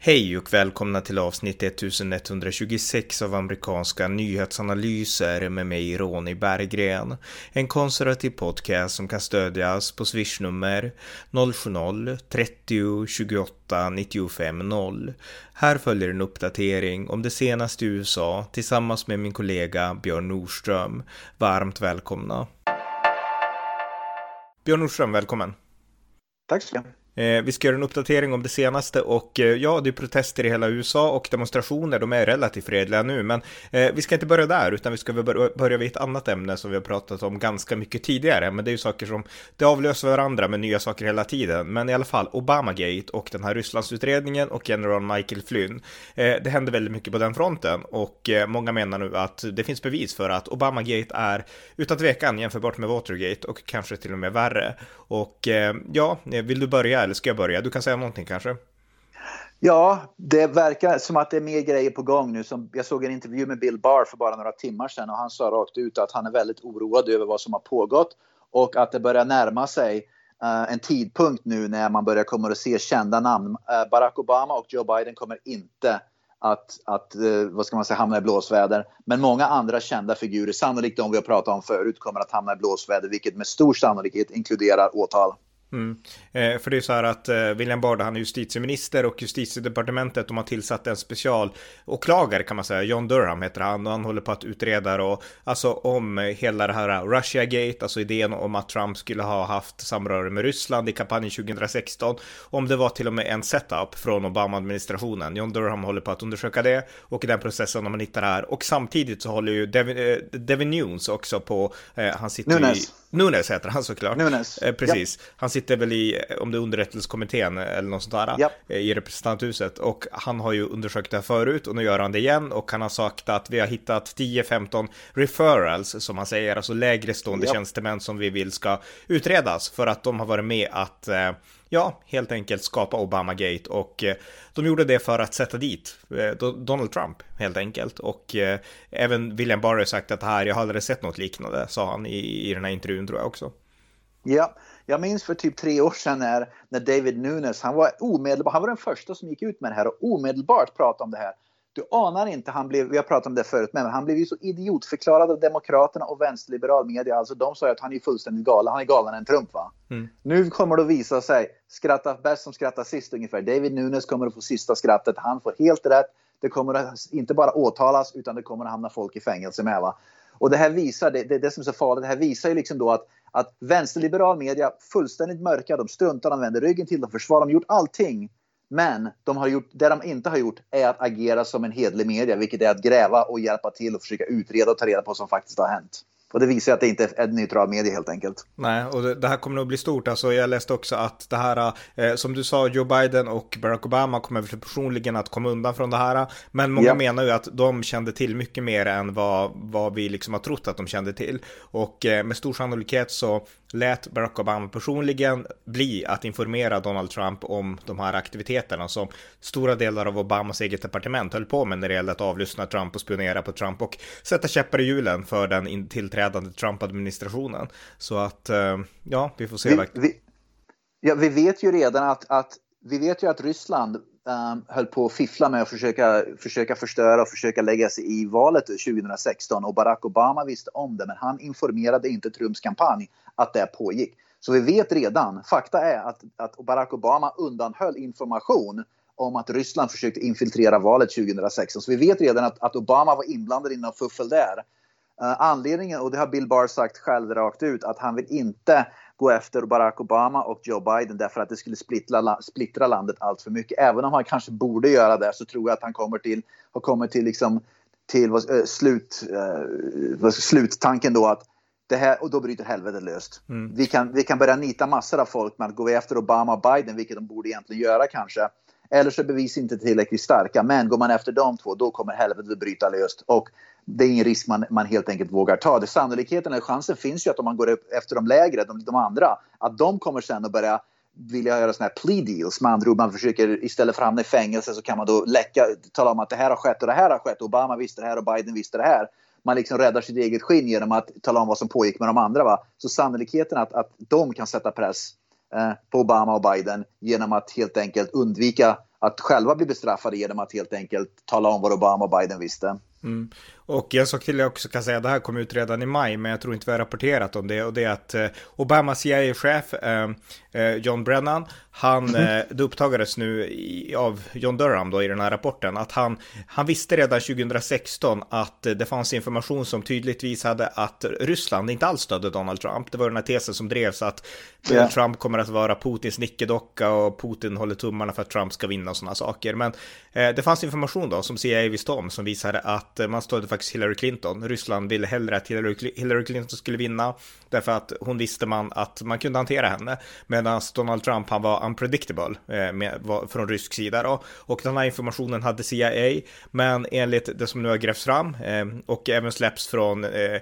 Hej och välkomna till avsnitt 1126 av amerikanska nyhetsanalyser med mig Ronny Berggren. En konservativ podcast som kan stödjas på swishnummer 070-30 28 95 0. Här följer en uppdatering om det senaste i USA tillsammans med min kollega Björn Nordström. Varmt välkomna. Björn Nordström, välkommen. Tack så mycket. Vi ska göra en uppdatering om det senaste och ja, det är protester i hela USA och demonstrationer, de är relativt fredliga nu, men vi ska inte börja där utan vi ska börja vid ett annat ämne som vi har pratat om ganska mycket tidigare, men det är ju saker som det avlöser varandra med nya saker hela tiden, men i alla fall Obamagate och den här Rysslandsutredningen och general Michael Flynn, det händer väldigt mycket på den fronten och många menar nu att det finns bevis för att Obamagate är utan tvekan jämförbart med Watergate och kanske till och med värre. Och ja, vill du börja eller ska jag börja? Du kan säga någonting kanske. Ja, det verkar som att det är mer grejer på gång nu. Jag såg en intervju med Bill Barr för bara några timmar sedan och han sa rakt ut att han är väldigt oroad över vad som har pågått och att det börjar närma sig en tidpunkt nu när man kommer att se kända namn. Barack Obama och Joe Biden kommer inte att vad ska man säga, hamna i blåsväder. Men många andra kända figurer, sannolikt de vi har pratat om förut, kommer att hamna i blåsväder, vilket med stor sannolikhet inkluderar åtal. För det är så här att William Barr, han är justitieminister och justitiedepartementet, de har tillsatt en specialåklagare kan man säga, John Durham heter han, och han håller på att utreda och, alltså om hela det här Russiagate, alltså idén om att Trump skulle ha haft samröre med Ryssland i kampanjen 2016, om det var till och med en setup från Obama-administrationen. John Durham håller på att undersöka det och i den processen om man hittar det här, och samtidigt så håller ju Devin Nunes också på, han sitter Nunes heter han såklart. Nunes. Precis. Yep. Han sitter väl i, om det är underrättelsekommittén eller något sånt där, i representanthuset. Och han har ju undersökt det här förut och nu gör han det igen. Och han har sagt att vi har hittat 10-15 referrals, som han säger, alltså lägre stående tjänstemän som vi vill ska utredas för att de har varit med att helt enkelt skapa Obamagate, och de gjorde det för att sätta dit Donald Trump helt enkelt, och även William Barr har sagt att jag har aldrig sett något liknande, sa han i den här intervjun tror jag också. Ja, jag minns för typ 3 år sedan när David Nunes, han var den första som gick ut med det här och omedelbart pratade om det här. Du anar inte, vi har pratat om det förut, men han blev ju så idiotförklarad av demokraterna och vänsterliberal media. Alltså de sa att han är fullständigt galen, han är galen än Trump va? Nu kommer det att visa sig, skratta bäst som skrattar sist ungefär. David Nunes kommer att få sista skrattet, han får helt rätt. Det kommer att inte bara åtalas utan det kommer att hamna folk i fängelse med va? Och det här visar, det som är så farligt, det här visar ju liksom då att vänsterliberal media fullständigt mörka, de struntar, de vänder ryggen till, de försvarar, de har gjort allting. Men det de inte har gjort är att agera som en hederlig media, vilket är att gräva och hjälpa till och försöka utreda och ta reda på vad som faktiskt har hänt. Och det visar att det inte är en neutral media helt enkelt. Nej, och det här kommer nog bli stort. Alltså, jag läste också att det här, som du sa, Joe Biden och Barack Obama kommer väl personligen att komma undan från det här. Men många menar ju att de kände till mycket mer än vad vi liksom har trott att de kände till. Och med stor sannolikhet så lät Barack Obama personligen bli att informera Donald Trump om de här aktiviteterna som stora delar av Obamas eget departement höll på med när det gällde att avlyssna Trump och spionera på Trump och sätta käppar i hjulen för den tillträdande Trump-administrationen. Så att, vi får se. Vi vet ju redan att Ryssland höll på att fiffla med att försöka förstöra och försöka lägga sig i valet 2016, och Barack Obama visste om det, men han informerade inte Trumps kampanj att det pågick. Så vi vet redan, fakta är att Barack Obama undanhöll information om att Ryssland försökte infiltrera valet 2016. Så vi vet redan att Obama var inblandad i någon fuffel där. Anledningen, och det har Bill Barr sagt själv rakt ut, att han vill inte gå efter Barack Obama och Joe Biden därför att det skulle splittra landet allt för mycket. Även om han kanske borde göra det, så tror jag att han kommer till sluttanken då att det här, och då bryter helvetet löst. Vi kan börja nita massor av folk med att gå efter Obama och Biden, vilket de borde egentligen göra kanske. Eller så är bevis inte tillräckligt starka. Men går man efter de två, då kommer helvetet att bryta löst. Och det är ingen risk man helt enkelt vågar ta. Det sannolikheten eller chansen finns ju att om man går efter de lägre, de andra, att de kommer sen att börja vilja göra såna här plea deals. Med andra ord, man försöker istället för att hamna i fängelse så kan man då tala om att det här har skett och det här har skett. Obama visste det här och Biden visste det här. Man liksom räddar sitt eget skinn genom att tala om vad som pågick med de andra va. Så sannolikheten att de kan sätta press på Obama och Biden genom att helt enkelt undvika att själva bli bestraffade genom att helt enkelt tala om vad Obama och Biden visste. Mm. Och jag såg till jag också kan säga att det här kom ut redan i maj, men jag tror inte vi har rapporterat om det, och det är att Obamas CIA-chef John Brennan, det uppdagades nu av John Durham då i den här rapporten att han visste redan 2016 att det fanns information som tydligt visade att Ryssland inte alls stödde Donald Trump. Det var den här tesen som drevs att Trump kommer att vara Putins nickedocka och Putin håller tummarna för att Trump ska vinna och sådana saker. Men det fanns information då som CIA visste om som visade att man stödde faktiskt Hillary Clinton. Ryssland ville hellre att Hillary Clinton skulle vinna därför att hon visste att man kunde hantera henne, medan Donald Trump han var unpredictable från rysk sida då. Och den här informationen hade CIA, men enligt det som nu har grävts fram och även släpps från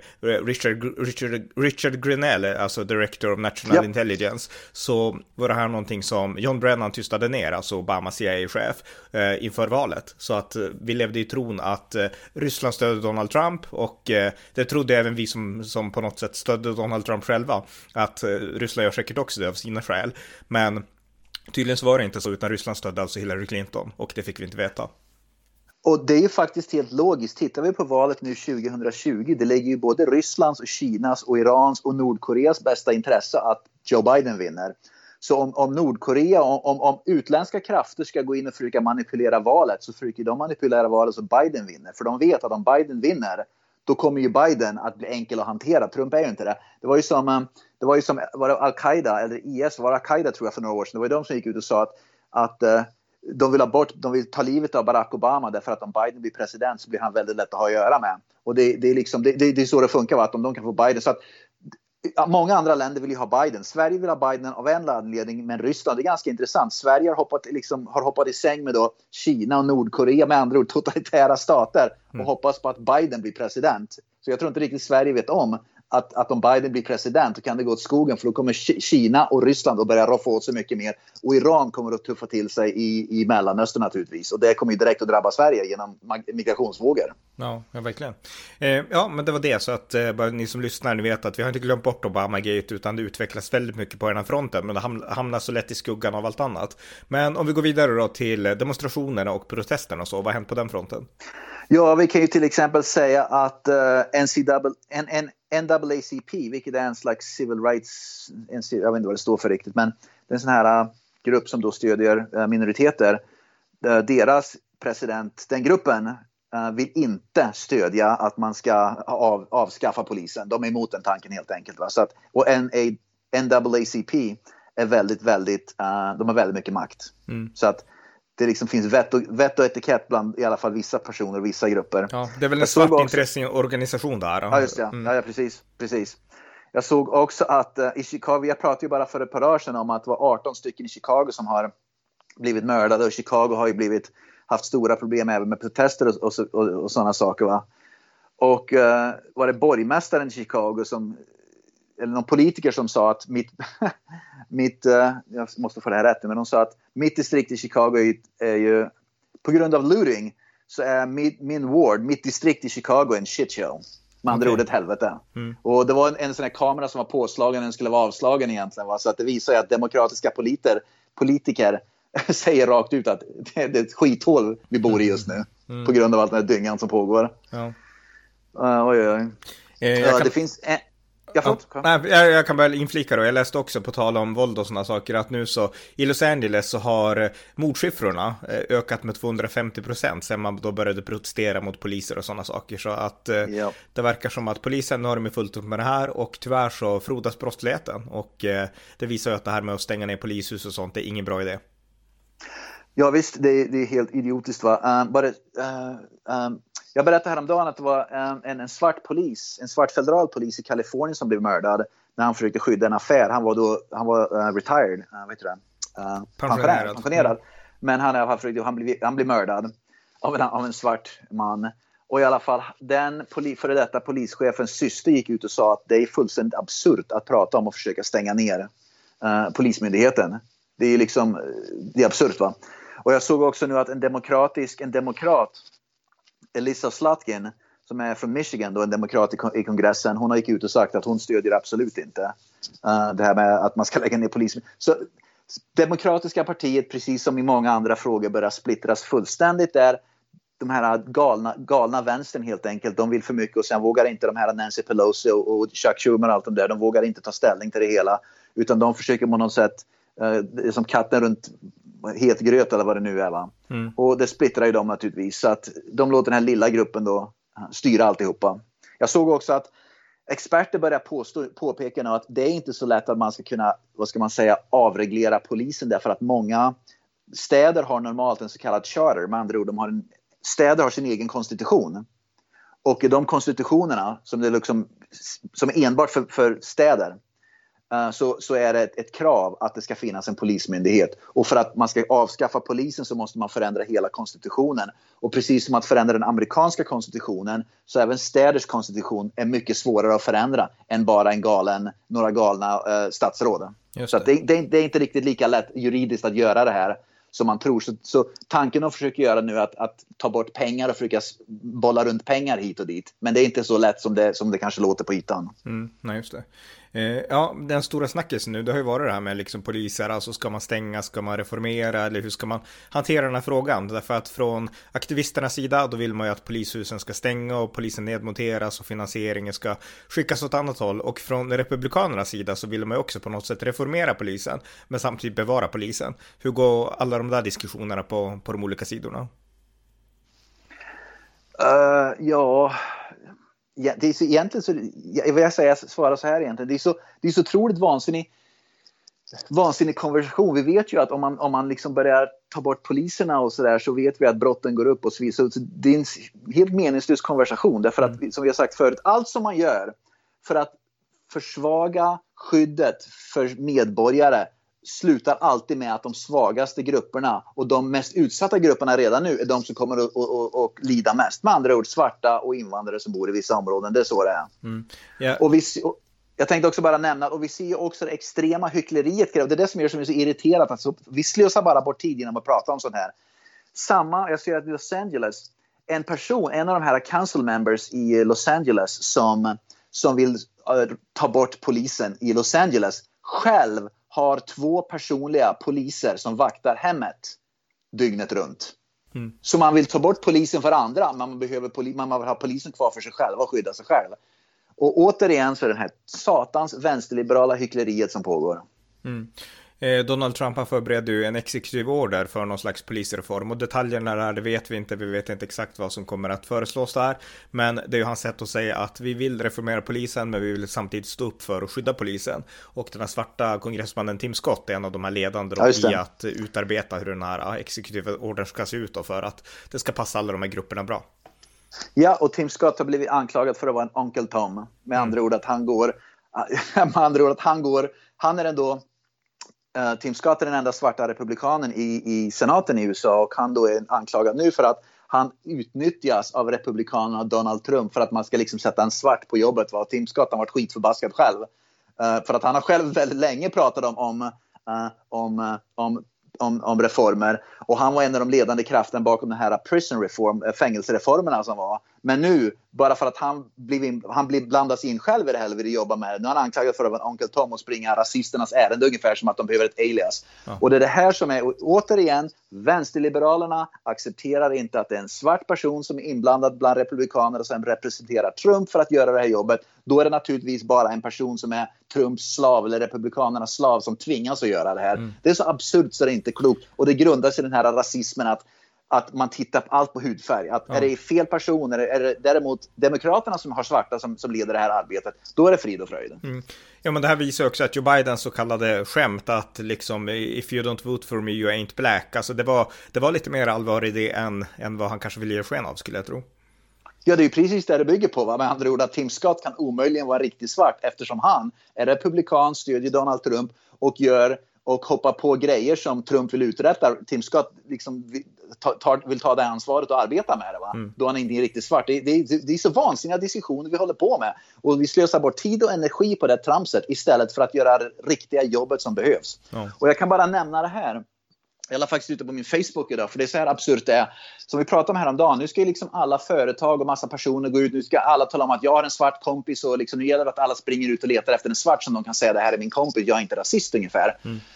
Richard Grenell, alltså Director of National Intelligence, så var det här någonting som John Brennan tystade ner, alltså Obamas CIA-chef, inför valet. Så att vi levde i tron att Ryssland stödde Donald Trump, och det trodde även vi som på något sätt stödde Donald Trump själva, att Ryssland gör säkert också det av sina skäl. Men tydligen så var det inte så, utan Ryssland stödde alltså Hillary Clinton, och det fick vi inte veta. Och det är ju faktiskt helt logiskt. Tittar vi på valet nu 2020, det ligger ju både Rysslands och Kinas och Irans och Nordkoreas bästa intresse att Joe Biden vinner. Så om Nordkorea, om utländska krafter ska gå in och försöka manipulera valet, så försöker de manipulera valet så Biden vinner. För de vet att om Biden vinner, då kommer ju Biden att bli enkel att hantera. Trump är ju inte det. Det var ju som var det Al-Qaida eller IS, var Al-Qaida tror jag för några år sedan. Det var ju de som gick ut och sa att de vill ta livet av Barack Obama därför att om Biden blir president så blir han väldigt lätt att ha att göra med. Och det är så det funkar, att om de kan få Biden. Så att många andra länder vill ju ha Biden. Sverige vill ha Biden av en anledning, men Ryssland, det är ganska intressant. Sverige har hoppat i säng med då Kina och Nordkorea, med andra ord totalitära stater, och hoppas på att Biden blir president. Så jag tror inte riktigt Sverige vet om att om Biden blir president, så kan det gå åt skogen, för då kommer Kina och Ryssland att börja roffa åt sig mycket mer, och Iran kommer att tuffa till sig i Mellanöstern naturligtvis, och det kommer ju direkt att drabba Sverige genom migrationsvågor. Ja, verkligen. Ja, men det var det, så att bara ni som lyssnar, ni vet att vi har inte glömt bort Obamagate, utan det utvecklas väldigt mycket på den här fronten, men det hamnar så lätt i skuggan av allt annat. Men om vi går vidare då till demonstrationerna och protesterna och så, vad har hänt på den fronten? Ja, vi kan ju till exempel säga att NAACP, vilket är en slags civil rights, jag vet inte vad det står för riktigt, men det är en sån här grupp som då stödjer minoriteter. Deras president, den gruppen, vill inte stödja att man ska avskaffa polisen. De är emot den tanken helt enkelt. Va? Så att, och NAACP är väldigt, de har väldigt mycket makt. Så att det liksom finns vett och etikett bland i alla fall vissa personer och vissa grupper. Ja, det är väl en svart intresseorganisation där. Ja, just det. Ja, precis. Jag såg också att i Chicago, jag pratade ju bara för ett par år sedan om att det var 18 stycken i Chicago som har blivit mördade, och Chicago har ju haft stora problem även med protester och sådana saker. Va? Och var det borgmästaren i Chicago eller någon politiker som sa att jag måste få det här rätt, men de sa att mitt distrikt i Chicago är ju på grund av looting, så är mitt distrikt i Chicago en shitshow. Med andra ord ett helvete. Och det var en sån här kamera som var påslagen, den skulle vara avslagen egentligen. Va? Så att det visar ju att demokratiska politiker säger rakt ut att det är ett skithål vi bor i just nu. På grund av allt den här dyngan som pågår. Ja. Oj. Det finns jag kan väl inflika då. Jag läste också på tal om våld och sådana saker att nu så i Los Angeles så har mordsiffrorna ökat med 250% sen man då började protestera mot poliser och sådana saker. Så att det verkar som att polisen har med fullt upp med det här, och tyvärr så frodas brottsligheten, och det visar ju att det här med att stänga ner polishus och sånt är ingen bra idé. Ja visst, det är helt idiotiskt va. Jag berättade häromdagen att det var en svart federal polis i Kalifornien som blev mördad när han försökte skydda en affär. Han var retired, pensionerad. Men han blev mördad av en svart man. Och i alla fall, den före detta polischefens syster gick ut och sa att det är fullständigt absurt att prata om att försöka stänga ner polismyndigheten. Det är liksom, det är absurt va. Och jag såg också nu att en demokrat, Elissa Slotkin, som är från Michigan, då en demokrat i kongressen, hon har gick ut och sagt att hon stödjer absolut inte det här med att man ska lägga ner polisen. Så Demokratiska partiet, precis som i många andra frågor, börjar splittras fullständigt där. De här galna vänstern helt enkelt, de vill för mycket och sen vågar inte de här Nancy Pelosi och Chuck Schumer och allt de där, de vågar inte ta ställning till det hela, utan de försöker på något sätt som katten runt het gröt eller vad det nu är, va? Och det splittrar ju dem naturligtvis, så att de låter den här lilla gruppen då styra alltihopa. Jag såg också att experter börjar påpeka nu att det är inte så lätt att man ska kunna, vad ska man säga, avreglera polisen, därför att många städer har normalt en så kallad charter, med andra ord, städer har sin egen konstitution. Och de konstitutionerna som det liksom, som är enbart för städer, så är det ett krav att det ska finnas en polismyndighet. Och för att man ska avskaffa polisen så måste man förändra hela konstitutionen. Och precis som att förändra den amerikanska konstitutionen, så även städers konstitution är mycket svårare att förändra än bara några galna statsråd. Så att det är inte riktigt lika lätt juridiskt att göra det här som man tror. Så tanken att försöka göra nu att ta bort pengar och försöka bolla runt pengar hit och dit. Men det är inte så lätt som det kanske låter på ytan. Nej, just det. Ja, den stora snackisen nu, det har ju varit det här med liksom poliser, alltså ska man stänga, ska man reformera, eller hur ska man hantera den här frågan? Därför att från aktivisternas sida, då vill man ju att polishusen ska stänga och polisen nedmonteras och finansieringen ska skickas åt annat håll. Och från republikanernas sida så vill man ju också på något sätt reformera polisen, men samtidigt bevara polisen. Hur går alla de där diskussionerna på de olika sidorna? Det är så, egentligen så, jag vill svara så här egentligen. Det är så otroligt vansinnig konversation. Vi vet ju att om man liksom börjar ta bort poliserna och sådär, så vet vi att brotten går upp och så vidare. Så det är en helt meningslös konversation. Därför att, som vi har sagt förut, allt som man gör för att försvaga skyddet för medborgare slutar alltid med att de svagaste grupperna och de mest utsatta grupperna redan nu är de som kommer att lida mest. Med andra ord, svarta och invandrare som bor i vissa områden. Det är så det är. Och jag tänkte också bara nämna, och vi ser ju också det extrema hyckleriet. Det är det som gör som är så irriterat. Alltså, vi slösar bara bort tid genom att prata om sånt här. Jag ser att i Los Angeles, en av de här council members i Los Angeles som vill ta bort polisen i Los Angeles, själv har 2 personliga poliser som vaktar hemmet dygnet runt. Så man vill ta bort polisen för andra, men man vill ha polisen kvar för sig själv och skydda sig själv. Och återigen så är det här satans vänsterliberala hyckleriet som pågår. Donald Trump har förberett ju en exekutiv order för någon slags polisreform, och detaljerna där, det vet vi inte. Vi vet inte exakt vad som kommer att föreslås där, men det är ju hans sätt att säga att vi vill reformera polisen, men vi vill samtidigt stå upp för och skydda polisen. Och den här svarta kongressmannen Tim Scott är en av de här ledande i att utarbeta hur den här exekutiva ordern ska se ut, och för att det ska passa alla de här grupperna bra. Ja, och Tim Scott har blivit anklagad för att vara en Uncle Tom. Med andra ord att han är ändå Tim Scott är den enda svarta republikanen i senaten i USA, och han då är anklagad nu för att han utnyttjas av republikanerna och Donald Trump för att man ska liksom sätta en svart på jobbet. Va? Tim Scott har varit skitförbaskad själv för att han har själv väldigt länge pratat om reformer, och han var en av de ledande kraften bakom den här prison reform, fängelsereformerna som var. Men nu, bara för att han blir blandas in själv i det här, vill jobba med det. Nu är han anklagad för att vara en Uncle Tom och springa rasisternas ärende, ungefär som att de behöver ett alias. Ja. Och det är det här som är, återigen, vänsterliberalerna accepterar inte att det är en svart person som är inblandad bland republikaner och sen representerar Trump för att göra det här jobbet. Då är det naturligtvis bara en person som är Trumps slav eller republikanernas slav som tvingas att göra det här. Det är så absurt så det är inte klokt. Och det grundar sig i den här rasismen att man tittar på allt på hudfärg. Är det fel personer, är det däremot demokraterna som har svarta som leder det här arbetet, då är det frid och fröjd. Ja, men det här visar också att Joe Bidens så kallade skämt att liksom if you don't vote for me you ain't black, alltså det var lite mer allvar i det än vad han kanske vill ge sken av, skulle jag tro. Ja, det är ju precis det bygger på. Va? Med andra ord att Tim Scott kan omöjligen vara riktigt svart, eftersom han är republikan, stödjer Donald Trump och hoppar på grejer som Trump vill uträtta. Tim Scott liksom vill ta det ansvaret och arbeta med det. Va? Då han inte är riktigt svart. Det är så vansinniga diskussioner vi håller på med. Och vi slösar bort tid och energi på det tramset istället för att göra det riktiga jobbet som behövs. Och jag kan bara nämna det här. Jag la faktiskt ute på min Facebook idag, för det är så här absurt det är. Som vi pratade om häromdagen, nu ska ju liksom alla företag och massa personer gå ut, nu ska alla tala om att jag har en svart kompis, och liksom nu gäller det att alla springer ut och letar efter en svart som de kan säga, det här är min kompis, jag är inte rasist ungefär.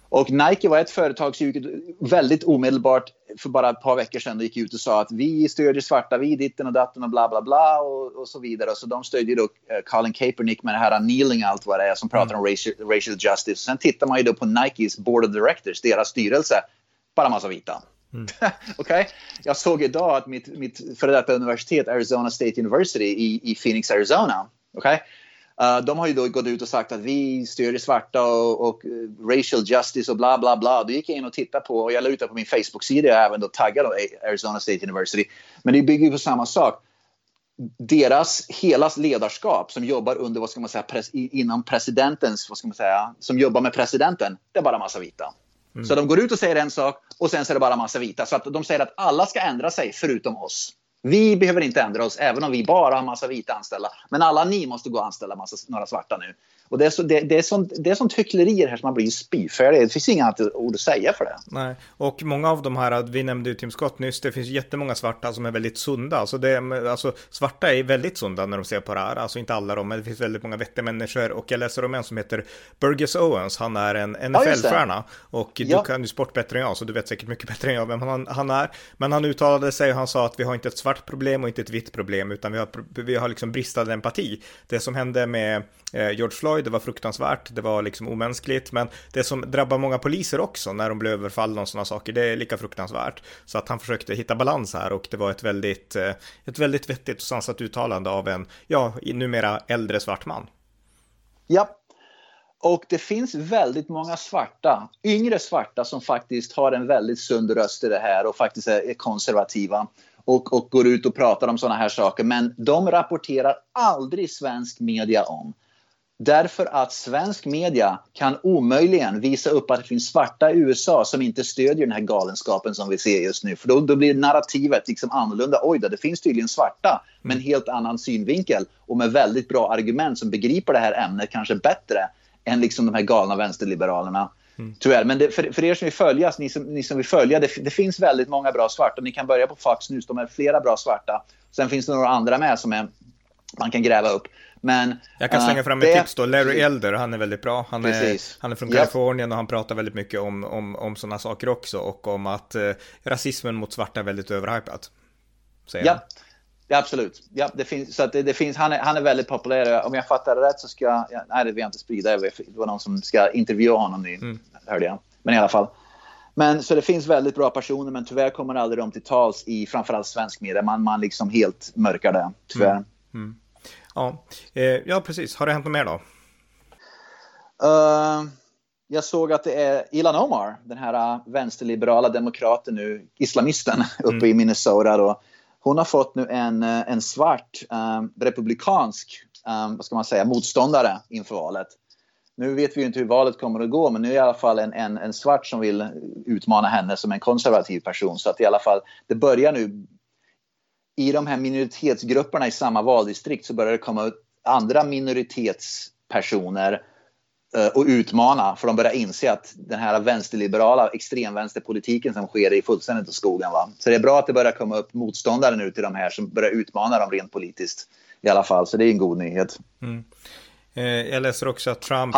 Och Nike var ett företag som gick väldigt omedelbart för bara ett par veckor sedan och gick ut och sa att vi stödjer svarta, vi ditten och datten och bla bla bla och så vidare. Så de stödjer då Colin Kaepernick med det här kneeling allt vad det är som pratar om racial justice. Sen tittar man ju då på Nikes board of directors, deras styrelse, bara massa vita. Okay? Jag såg idag att mitt före detta universitet, Arizona State University i Phoenix, Arizona, okay? De har ju då gått ut och sagt att vi stödjer svarta och racial justice och bla bla bla. Då gick jag in och tittade på, och jag la ut det på min Facebook-sida och även då taggade Arizona State University. Men det bygger ju på samma sak. Deras hela ledarskap som jobbar under, vad ska man säga, inom presidentens, vad ska man säga, som jobbar med presidenten, det är bara massa vita. Så de går ut och säger en sak och sen så är det bara massa vita. Så att de säger att alla ska ändra sig förutom oss. Vi behöver inte ändra oss även om vi bara har massa vita anställda. Men alla ni måste gå och anställa några svarta nu. Och det är sånt hycklerier här som man blir spyfärdig. Det finns inga ord att säga för det. Nej, och många av de här, vi nämnde ju Tim Scott nyss, det finns jättemånga svarta som är väldigt sunda. Alltså svarta är väldigt sunda när de ser på det här. Alltså inte alla de, men det finns väldigt många vettiga människor. Och jag läser om en som heter Burgess Owens. Han är en NFL-stjärna. Och du kan ju sport bättre än jag, så du vet säkert mycket bättre än jag vem han är. Men han uttalade sig och han sa att vi har inte ett svart problem och inte ett vitt problem, utan vi har liksom bristande empati. Det som hände med George Floyd, det var fruktansvärt, det var liksom omänskligt, men det som drabbar många poliser också när de blev överfallna och sådana saker, det är lika fruktansvärt. Så att han försökte hitta balans här, och det var ett väldigt vettigt och sansat uttalande av en, numera äldre svart man. Ja, och det finns väldigt många yngre svarta som faktiskt har en väldigt sund röst i det här och faktiskt är konservativa. Och går ut och pratar om sådana här saker. Men de rapporterar aldrig svensk media om. Därför att svensk media kan omöjligen visa upp att det finns svarta i USA som inte stödjer den här galenskapen som vi ser just nu. För då blir narrativet liksom annorlunda. Oj då, det finns tydligen svarta med en helt annan synvinkel. Och med väldigt bra argument som begriper det här ämnet kanske bättre än liksom de här galna vänsterliberalerna. Tyvärr, men för er som vill följa, ni som vill följa, det finns väldigt många bra svarta. Ni kan börja på Fox News, de är flera bra svarta. Sen finns det några andra med som man kan gräva upp. Men jag kan slänga fram ett tips då. Larry Elder, han är väldigt bra. Han är från Kalifornien och han pratar väldigt mycket om sådana saker också, och om att rasismen mot svarta är väldigt överhypat, säger han. Ja, absolut. Ja, det finns, han är väldigt populär. Om jag fattar det rätt så ska nej, det vill jag inte sprida. Det var någon som ska intervjua honom, hörde jag. Men i alla fall. Men så det finns väldigt bra personer, men tyvärr kommer aldrig de till tals i framförallt svensk media. Man liksom helt mörkar det, tyvärr. Ja, precis. Har det hänt något mer då? Jag såg att det är Ilhan Omar, den här vänsterliberala demokraten nu, islamisten uppe i Minnesota då. Hon har fått nu en svart republikansk vad ska man säga, motståndare inför valet. Nu vet vi ju inte hur valet kommer att gå, men nu är i alla fall en svart som vill utmana henne som en konservativ person. Så att i alla fall, det börjar nu i de här minoritetsgrupperna i samma valdistrikt, så börjar det komma ut andra minoritetspersoner och utmana, för de börjar inse att den här vänsterliberala extremvänsterpolitiken som sker i fullständigt skogen, va? Så det är bra att det börjar komma upp motståndare nu till de här som börjar utmana dem rent politiskt i alla fall, så det är en god nyhet. Jag läser också att Trump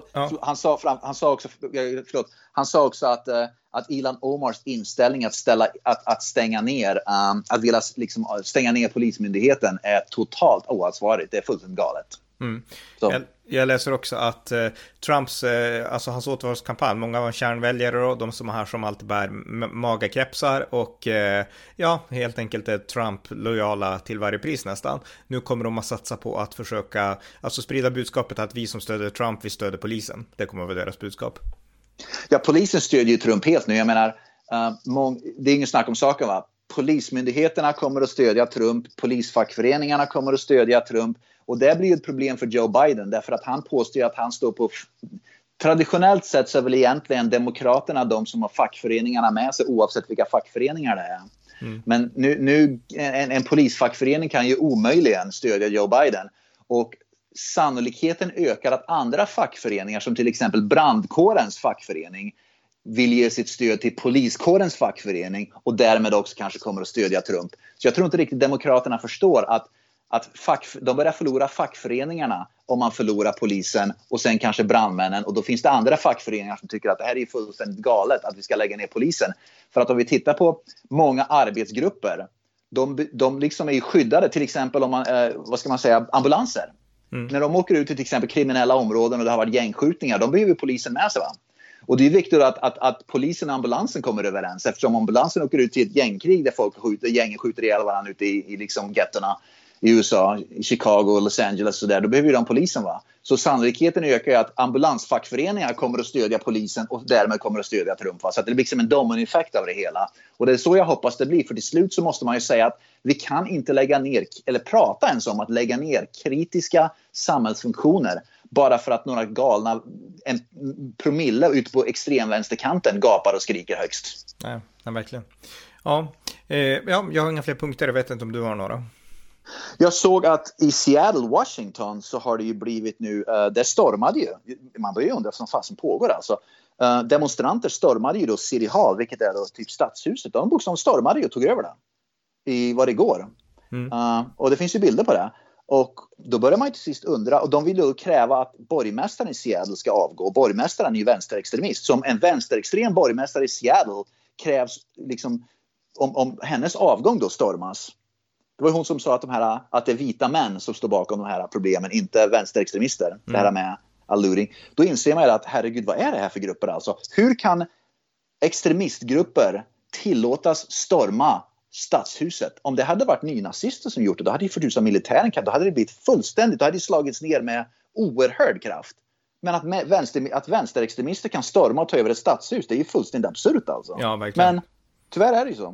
han sa också att Ilhan Omars inställning att stänga ner att vilja liksom stänga ner polismyndigheten är totalt oansvarigt. Det är fullständigt galet. Jag läser också att Trumps, alltså hans återvalskampanj, många av kärnväljare och de som alltid bär magakepsar och helt enkelt är Trump-lojala till varje pris nästan. Nu kommer de att satsa på att försöka sprida budskapet att vi som stöder Trump, vi stöder polisen. Det kommer att vara deras budskap. Ja, polisen stödjer ju Trump helt nu. Jag menar, det är ingen snack om saken, va? Polismyndigheterna kommer att stödja Trump, polisfackföreningarna kommer att stödja Trump. Och det blir ett problem för Joe Biden, därför att han påstår att han står på... Traditionellt sett så är väl egentligen demokraterna de som har fackföreningarna med sig, oavsett vilka fackföreningar det är. Men nu en polisfackförening kan ju omöjligen stödja Joe Biden. Och sannolikheten ökar att andra fackföreningar, som till exempel brandkårens fackförening, vill ge sitt stöd till poliskårens fackförening och därmed också kanske kommer att stödja Trump. Så jag tror inte riktigt demokraterna förstår att att de börjar förlora fackföreningarna om man förlorar polisen och sen kanske brandmännen. Och då finns det andra fackföreningar som tycker att det här är fullständigt galet att vi ska lägga ner polisen. För att om vi tittar på många arbetsgrupper, de liksom är ju skyddade, till exempel om man, vad ska man säga, ambulanser. När de åker ut till exempel kriminella områden och det har varit gängskjutningar, de behöver polisen med sig, va? Och det är viktigt att polisen och ambulansen kommer överens, eftersom ambulansen åker ut till ett gängkrig där gängen skjuter ihjäl varandra ute i liksom gettorna i USA, i Chicago, Los Angeles och där, då behöver de polisen, va? Så sannolikheten ökar ju att ambulansfackföreningar kommer att stödja polisen och därmed kommer att stödja Trump, va? Så att det blir liksom en dominoeffekt av det hela. Och det är så jag hoppas det blir, för till slut så måste man ju säga att vi kan inte lägga ner, eller prata ens om att lägga ner kritiska samhällsfunktioner bara för att några galna, en promille ut på extremvänsterkanten gapar och skriker högst. Nej, verkligen. Ja, jag har inga fler punkter, jag vet inte om du har några. Jag såg att i Seattle, Washington, så har det ju blivit nu, det stormade ju, man börjar ju undra som fasen pågår alltså. Demonstranter stormade ju då City Hall, vilket är då typ stadshuset. De bokstavligen stormade ju och tog över det. Var det igår. Och det finns ju bilder på det. Och då börjar man ju till sist undra, och de vill ju kräva att borgmästaren i Seattle ska avgå. Borgmästaren är ju vänsterextremist. Som en vänsterextrem borgmästare i Seattle krävs liksom, om hennes avgång då stormas. Det var hon som sa att det är vita män som står bakom de här problemen, inte vänsterextremister. Det här med alluding. Då inser man ju att herregud, vad är det här för grupper alltså? Hur kan extremistgrupper tillåtas storma stadshuset? Om det hade varit nynazister som gjort det, då hade ju förtusan militären, då hade det blivit fullständigt, då hade det slagits ner med oerhörd kraft. Men att vänsterextremister kan storma och ta över ett stadshus, det är ju fullständigt absurt alltså. Ja, verkligen. Men tyvärr är det ju så.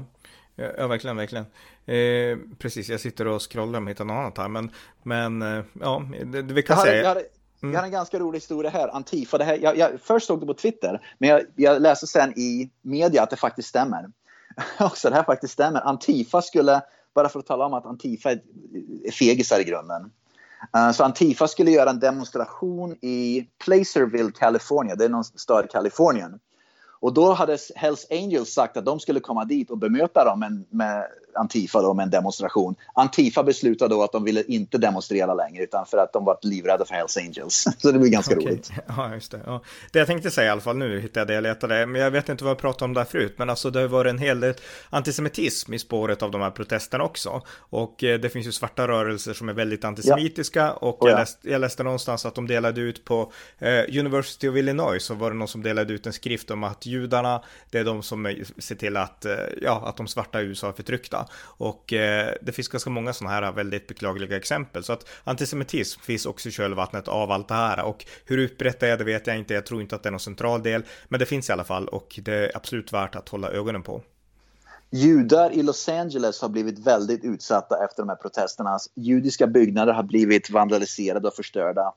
Ja, verkligen. Precis, jag sitter och scrollar och hittar något annat här, men ja, det vi kan säga. Jag har en ganska rolig historia här, Antifa. Det här, jag först såg det på Twitter, men jag läste sen i media att det faktiskt stämmer. Också det här faktiskt stämmer. Antifa skulle, bara för att tala om att Antifa är fegisar i grunden. Så Antifa skulle göra en demonstration i Placerville, California. Det är någon stad i Kalifornien. Och då hade Hells Angels sagt att de skulle komma dit och bemöta dem med Antifa då, med en demonstration. Antifa beslutade då att de ville inte demonstrera längre, utan för att de var livrädda för Hells Angels. Så det blir ganska roligt. Ja, just det. Ja. Det jag tänkte säga i alla fall, nu hittade jag det jag letade, men jag vet inte vad jag pratade om där förut, men alltså det var en hel del antisemitism i spåret av de här protesterna också. Och det finns ju svarta rörelser som är väldigt antisemitiska, och jag läste någonstans att de delade ut på University of Illinois, så var det någon som delade ut en skrift om att judarna, det är de som ser till att de svarta i USA är förtryckta. Och det finns ganska många sådana här väldigt beklagliga exempel. Så att antisemitism finns också i kölvattnet av allt det här. Och hur utbrett det är, det vet jag inte. Jag tror inte att det är någon central del. Men det finns i alla fall, och det är absolut värt att hålla ögonen på. Judar i Los Angeles har blivit väldigt utsatta efter de här protesterna. Judiska byggnader har blivit vandaliserade och förstörda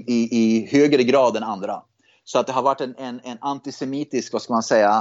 i högre grad än andra. Så att det har varit en antisemitisk, vad ska man säga,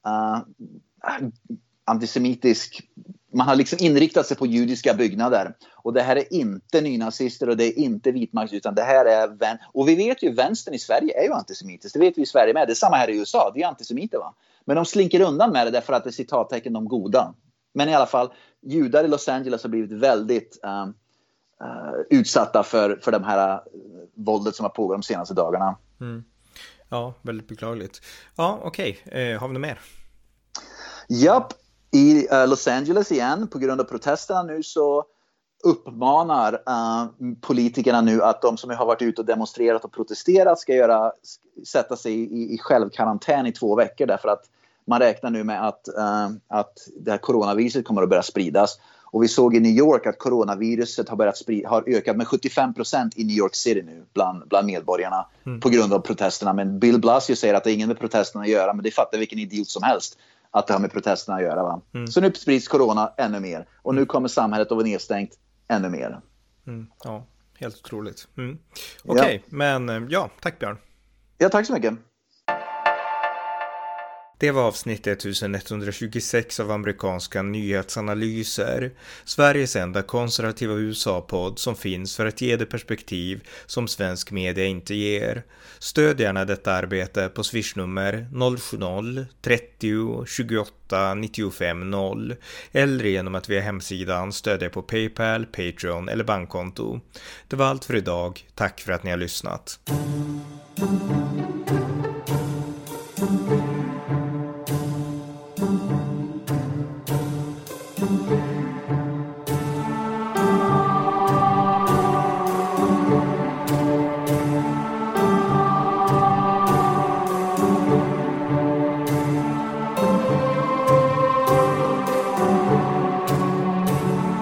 man har liksom inriktat sig på judiska byggnader. Och det här är inte nynazister och det är inte vitmakt, utan det här är och vi vet ju, vänstern i Sverige är ju antisemitisk. Det vet vi i Sverige med. Det är samma här i USA, det är antisemiter, va? Men de slinker undan med det därför att det är citattecken de goda. Men i alla fall, judar i Los Angeles har blivit väldigt utsatta för de här våldet som har pågått de senaste dagarna. Ja, väldigt beklagligt. Ja, okej. Har vi något mer? Japp. I Los Angeles igen, på grund av protesterna nu, så uppmanar politikerna nu att de som har varit ute och demonstrerat och protesterat ska sätta sig i självkarantän i 2 veckor, därför att man räknar nu med att det här coronaviruset kommer att börja spridas. Och vi såg i New York att coronaviruset har ökat med 75% i New York City nu bland medborgarna på grund av protesterna. Men Bill Blasio säger att det är ingen med protesterna att göra, men det fattar vilken idiot som helst att det har med protesterna att göra, va? Så nu sprids corona ännu mer. Och nu kommer samhället att vara nedstängt ännu mer. Ja, helt otroligt. Okej, men tack Björn. Ja, tack så mycket. Det var avsnitt 1126 av amerikanska nyhetsanalyser, Sveriges enda konservativa USA-podd som finns för att ge det perspektiv som svensk media inte ger. Stöd gärna detta arbete på swishnummer 070-30 28 95 0 eller genom att via hemsidan stödja på PayPal, Patreon eller bankkonto. Det var allt för idag. Tack för att ni har lyssnat.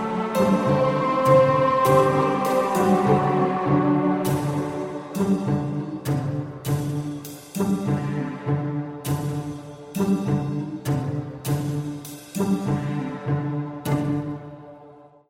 Thank you.